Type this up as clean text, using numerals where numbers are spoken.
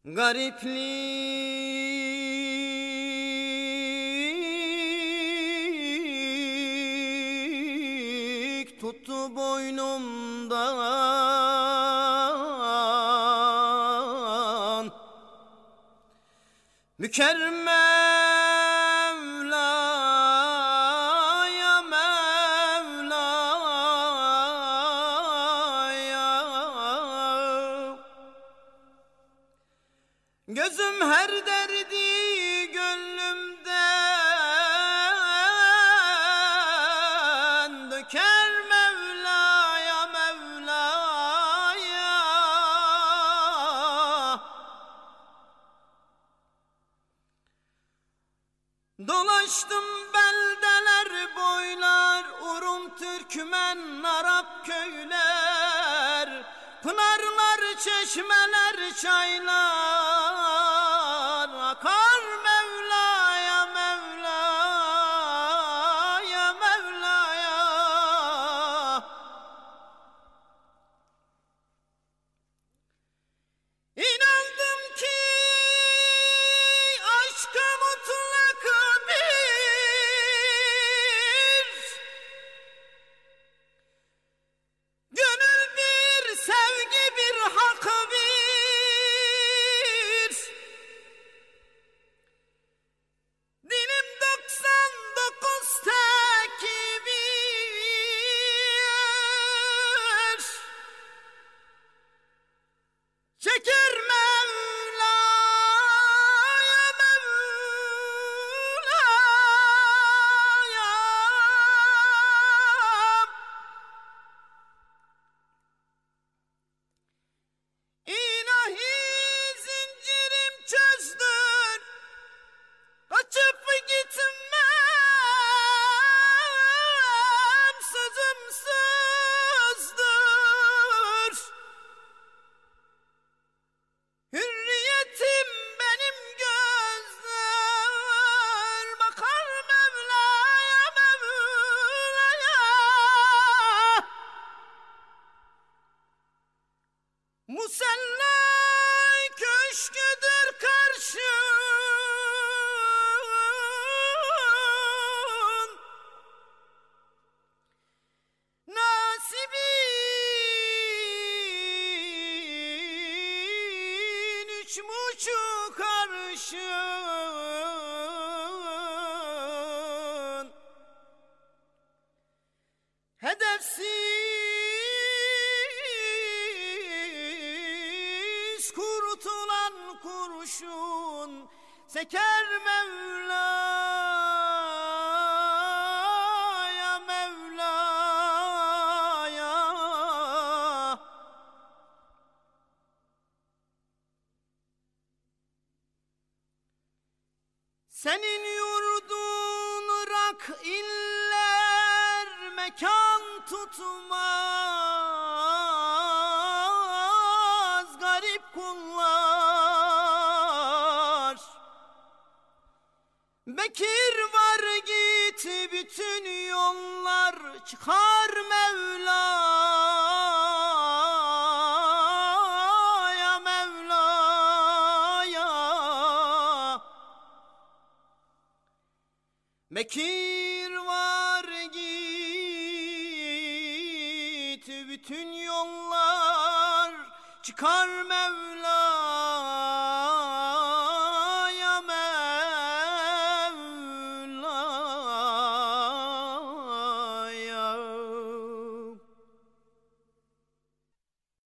Gariplik tuttu boynumdan, Mükerrem Mevla'ya, Mevla'ya. Gözüm her derdi gönlümden döker, Mevla'ya, Mevla'ya. Dolaştım beldeler boylar, Urum, Türkmen, Arap köyler, pınarlar, çeşmeler, çaylar akar, Mevla'ya, Mevla'ya, Mevla'ya. İnandım ki aşka mutlak bir, gönül bir, sevgi bir, hak bir. Dilim 99 tekbir çeker, Mevla'ya, Mevla'ya. İlahi zincirim çözdür, kaçıp gitmem, sözüm sözdür. Hürriyetim benim gözler, bakar, Mevla'ya, Mevla'ya. Musalla köşküdür karşın, nasibin 3,5 arşın. Hedefsiz kurtulan kurşun seker, Mevla'ya, Mevla'ya. Senin yurdun Irak iller, mekan tutmaz garip kullar. Bekir var git, bütün yollar çıkar, Mevla'ya, Mevla'ya. Bekir var git, bütün yollar çıkar, Mevla'ya.